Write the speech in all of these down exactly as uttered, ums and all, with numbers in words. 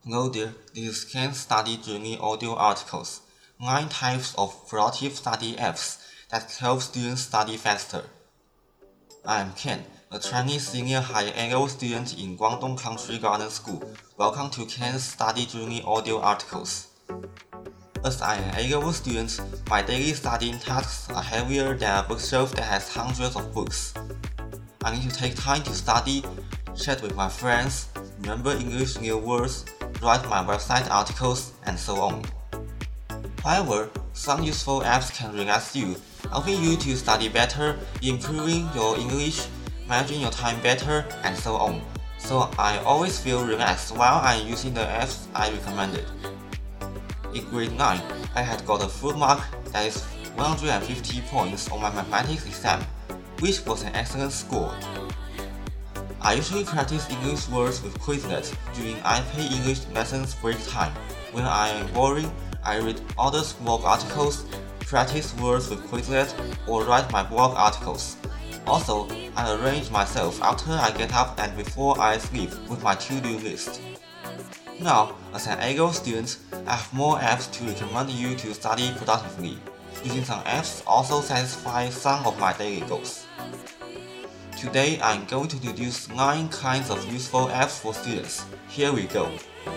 Hello there, this is Ken Study Journey Audio Articles, nine types of productive study apps that help students study faster. I am Ken, a Chinese senior higher A O student in Guangdong Country Garden School. Welcome to Ken's Study Journey Audio Articles. As I am an A O student, my daily studying tasks are heavier than a bookshelf that has hundreds of books. I need to take time to study, chat with my friends, remember English new words, write my website articles, and so on. However, some useful apps can relax you, helping you to study better, improving your English, managing your time better, and so on. So I always feel relaxed while I'm using the apps I recommended. In grade nine, I had got a full mark, that is one hundred fifty points on my mathematics exam, which was an excellent score. I usually practice English words with Quizlet during I P A English lessons break time. When I am boring, I read others' blog articles, practice words with Quizlet, or write my blog articles. Also, I arrange myself after I get up and before I sleep with my to-do list. Now, as an A O student, I have more apps to recommend you to study productively. Using some apps also satisfies some of my daily goals. Today, I'm going to introduce nine kinds of useful apps for students. Here we go.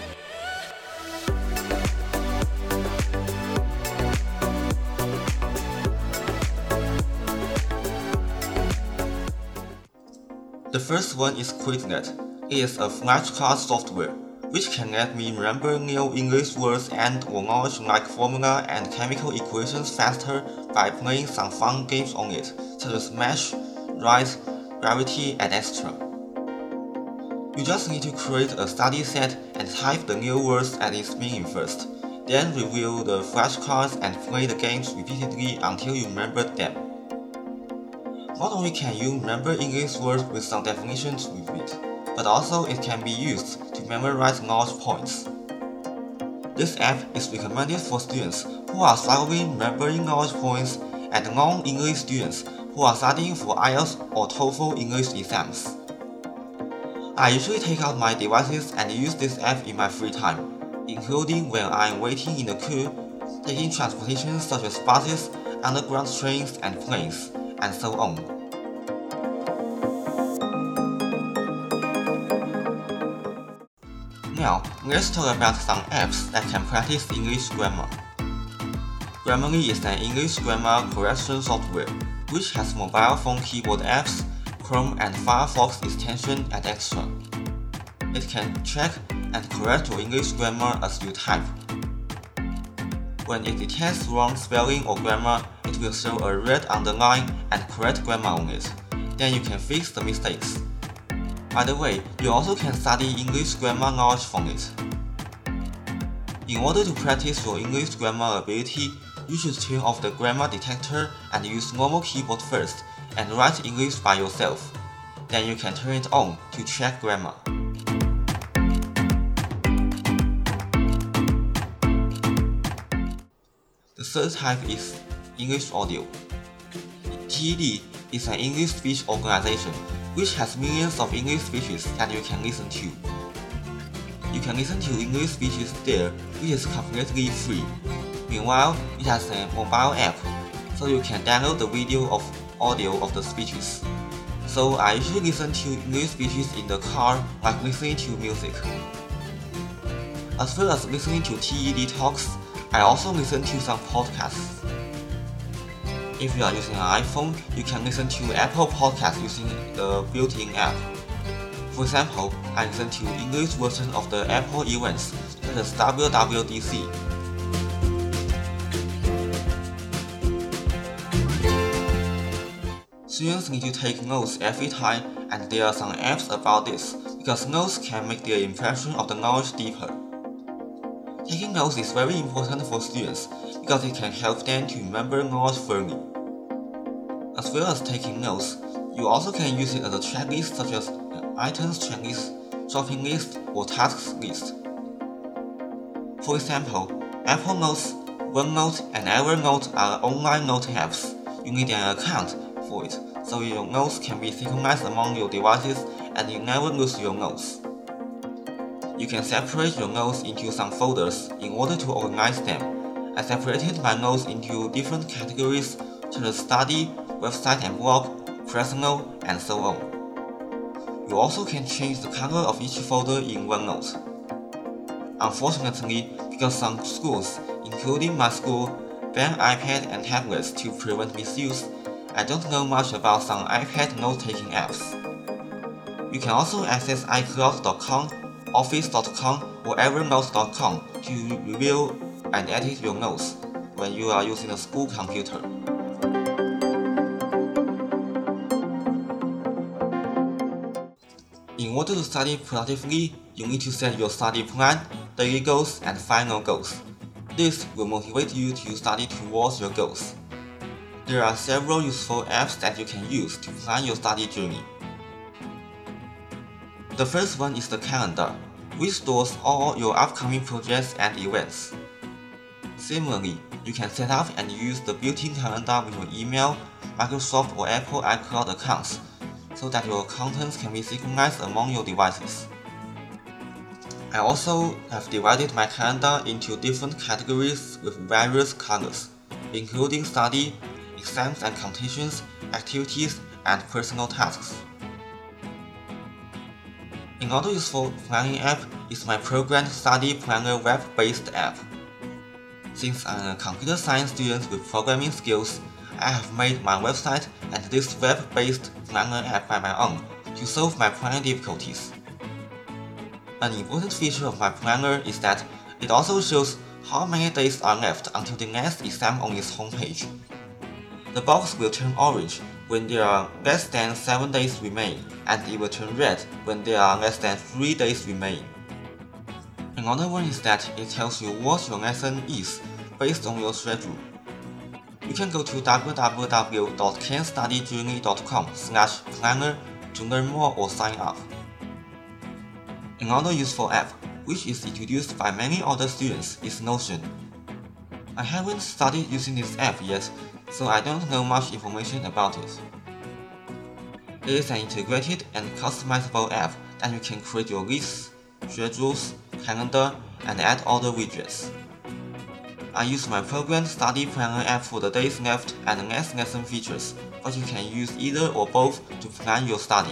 The first one is Quizlet. It is a flashcard software, which can let me remember new English words and or knowledge like formula and chemical equations faster by playing some fun games on it, such as Mash, Rise, Gravity, and et cetera. You just need to create a study set and type the new words and its meaning first, then review the flashcards and play the games repeatedly until you remember them. Not only can you remember English words with some definitions with it, but also it can be used to memorize knowledge points. This app is recommended for students who are struggling remembering knowledge points and non-English students who are studying for I E L T S or TOEFL English exams. I usually take out my devices and use this app in my free time, including when I'm waiting in the queue, taking transportation such as buses, underground trains, and planes, and so on. Now, let's talk about some apps that can practice English grammar. Grammarly is an English grammar correction software, which has mobile phone keyboard apps, Chrome and Firefox extension, and extra. It can check and correct your English grammar as you type. When it detects wrong spelling or grammar, it will show a red underline and correct grammar on it. Then you can fix the mistakes. By the way, you also can study English grammar knowledge from it. In order to practice your English grammar ability, you should turn off the grammar detector and use normal keyboard first and write English by yourself. Then you can turn it on to check grammar. The third type is English audio. T E D is an English speech organization which has millions of English speeches that you can listen to. You can listen to English speeches there, which is completely free. Meanwhile, it has a mobile app, so you can download the video of audio of the speeches. So I usually listen to English speeches in the car like listening to music. As well as listening to T E D talks, I also listen to some podcasts. If you are using an iPhone, you can listen to Apple Podcasts using the built-in app. For example, I listen to English version of the Apple events, such as W W D C. Students need to take notes every time, and there are some apps about this, because notes can make their impression of the knowledge deeper. Taking notes is very important for students, because it can help them to remember knowledge firmly. As well as taking notes, you also can use it as a checklist such as items checklist, shopping list, or tasks list. For example, Apple Notes, OneNote, and Evernote are online note apps. You need an account for it, so your notes can be synchronized among your devices and you never lose your notes. You can separate your notes into some folders in order to organize them. I separated my notes into different categories such as study, website and blog, personal, and so on. You also can change the color of each folder in OneNote. Unfortunately, because some schools, including my school, ban iPad and tablets to prevent misuse, I don't know much about some iPad note-taking apps. You can also access iCloud dot com, Office dot com, or Evernote dot com to review and edit your notes when you are using a school computer. In order to study productively, you need to set your study plan, daily goals, and final goals. This will motivate you to study towards your goals. There are several useful apps that you can use to plan your study journey. The first one is the calendar, which stores all your upcoming projects and events. Similarly, you can set up and use the built-in calendar with your email, Microsoft or Apple iCloud accounts, so that your contents can be synchronized among your devices. I also have divided my calendar into different categories with various colors, including study, exams and competitions, activities, and personal tasks. Another useful planning app is my Programmed Study Planner web-based app. Since I'm a computer science student with programming skills, I have made my website and this web-based planner app by my own to solve my planning difficulties. An important feature of my planner is that it also shows how many days are left until the next exam on its homepage. The box will turn orange when there are less than seven days remaining, and it will turn red when there are less than three days remaining. Another one is that it tells you what your lesson is based on your schedule. You can go to w w w dot ken study journey dot com slash planner to learn more or sign up. Another useful app, which is introduced by many other students, is Notion. I haven't started using this app yet, so I don't know much information about it. It is an integrated and customizable app that you can create your lists, schedules, calendar, and add other widgets. I use my Programmed Study Planner app for the days left and next lesson features, but you can use either or both to plan your study.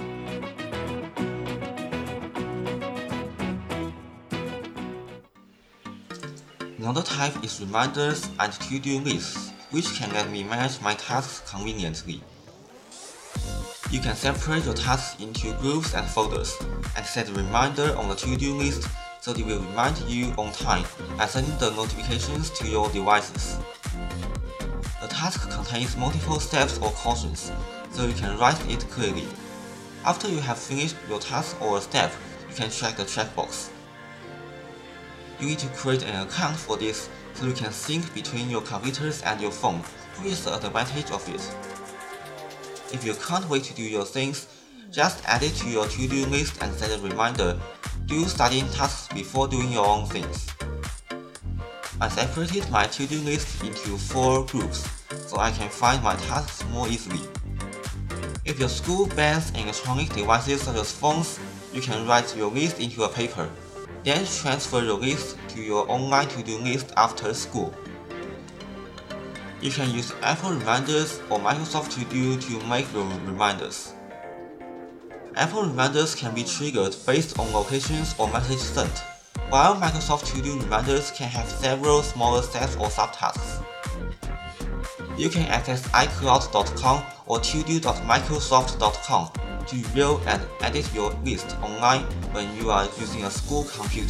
Another type is reminders and to-do lists, which can let me manage my tasks conveniently. You can separate your tasks into groups and folders, and set a reminder on the to-do list so it will remind you on time and sending the notifications to your devices. The task contains multiple steps or cautions, so you can write it clearly. After you have finished your task or a step, you can check the checkbox. You need to create an account for this so you can sync between your computers and your phone, which is the advantage of it. If you can't wait to do your things, just add it to your to-do list and set a reminder. Do studying tasks before doing your own things. I separated my to-do list into four groups so I can find my tasks more easily. If your school bans electronic devices such as phones, you can write your list into a paper. Then transfer your list to your online to-do list after school. You can use Apple Reminders or Microsoft To Do to make your reminders. Apple Reminders can be triggered based on locations or message sent, while Microsoft To Do reminders can have several smaller steps or subtasks. You can access i cloud dot com or to do dot microsoft dot com to view and edit your list online when you are using a school computer.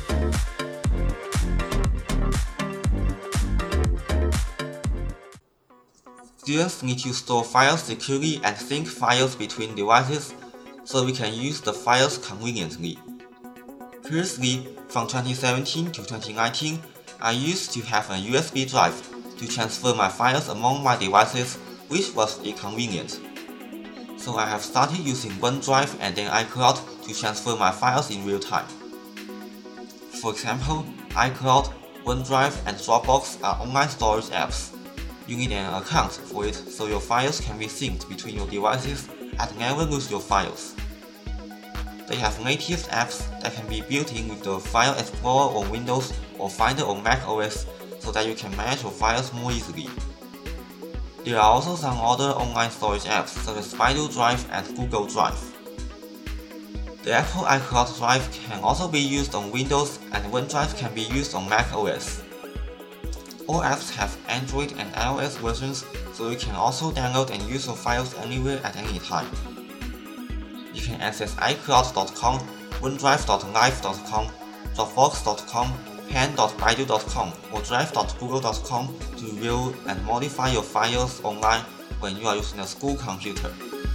Students need to store files securely and sync files between devices so we can use the files conveniently. Previously, from twenty seventeen to twenty nineteen, I used to have a U S B drive to transfer my files among my devices, which was inconvenient. So I have started using OneDrive and then iCloud to transfer my files in real time. For example, iCloud, OneDrive, and Dropbox are online storage apps. You need an account for it so your files can be synced between your devices and never lose your files. They have native apps that can be built in with the File Explorer on Windows or Finder on Mac O S so that you can manage your files more easily. There are also some other online storage apps such as Baidu Drive and Google Drive. The Apple iCloud Drive can also be used on Windows, and OneDrive can be used on Mac O S. All apps have Android and iOS versions, so you can also download and use your files anywhere at any time. You can access iCloud dot com, OneDrive dot live dot com, Dropbox dot com, Pen dot baidu dot com, or Drive dot google dot com to view and modify your files online when you are using a school computer.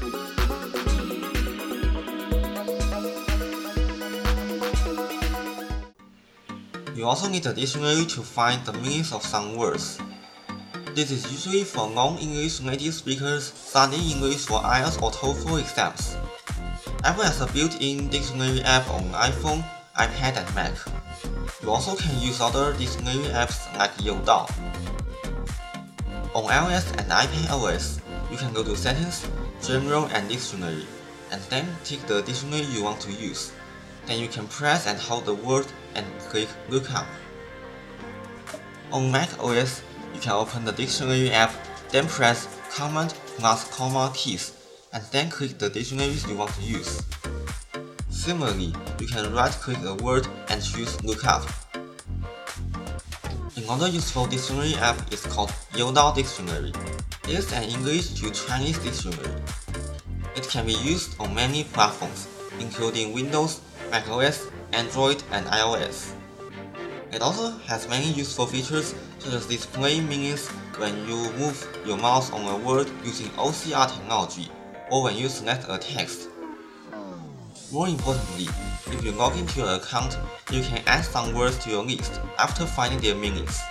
You also need a dictionary to find the meanings of some words. This is usually for non-English native speakers studying English for I E L T S or TOEFL exams. Apple has a built-in dictionary app on iPhone, iPad, and Mac. You also can use other dictionary apps like Youdao. On iOS and iPadOS, you can go to Settings, General, and Dictionary, and then tick the dictionary you want to use. Then you can press and hold the word and click Lookup. On Mac O S, you can open the dictionary app, then press Command plus comma keys, and then click the dictionaries you want to use. Similarly, you can right-click a word and choose Lookup. Another useful dictionary app is called Youdao Dictionary. It is an English to Chinese dictionary. It can be used on many platforms, including Windows, macOS, Android, and iOS. It also has many useful features such as displaying meanings when you move your mouse on a word using O C R technology, or when you select a text. More importantly, if you log into your account, you can add some words to your list after finding their meanings.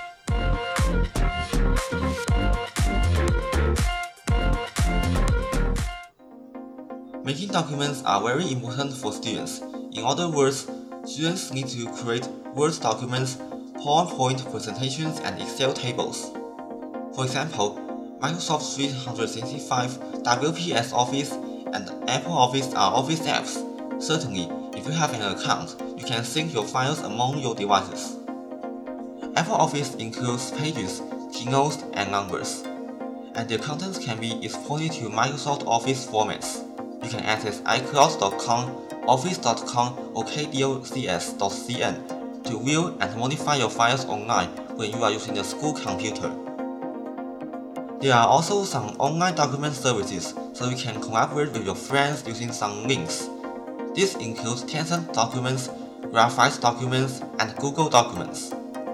Making documents are very important for students. In other words, students need to create Word documents, PowerPoint presentations, and Excel tables. For example, Microsoft three sixty-five, W P S Office, and Apple Office are Office apps. Certainly, if you have an account, you can sync your files among your devices. Apple Office includes Pages, Keynotes, and Numbers, and their contents can be exported to Microsoft Office formats. You can access iCloud dot com, Office dot com, or K D O C S dot C N to view and modify your files online when you are using a school computer. There are also some online document services, so you can collaborate with your friends using some links. This includes Tencent Documents, Graphite Documents, and Google Documents.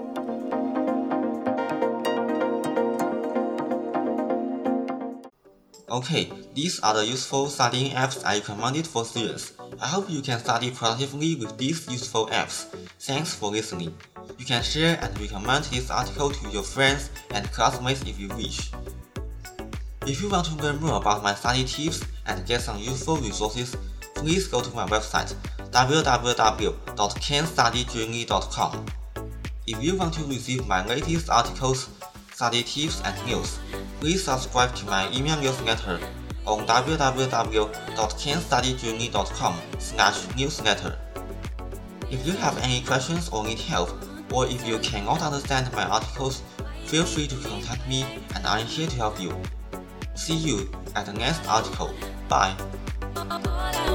Okay, these are the useful studying apps I recommended for students. I hope you can study productively with these useful apps. Thanks for listening. You can share and recommend this article to your friends and classmates if you wish. If you want to learn more about my study tips and get some useful resources, please go to my website w w w dot ken study journey dot com. If you want to receive my latest articles, study tips, and news, please subscribe to my email newsletter on w w w dot ken study journey dot com slash newsletter. If you have any questions or need help, or if you cannot understand my articles, feel free to contact me and I'm here to help you. See you at the next article. Bye.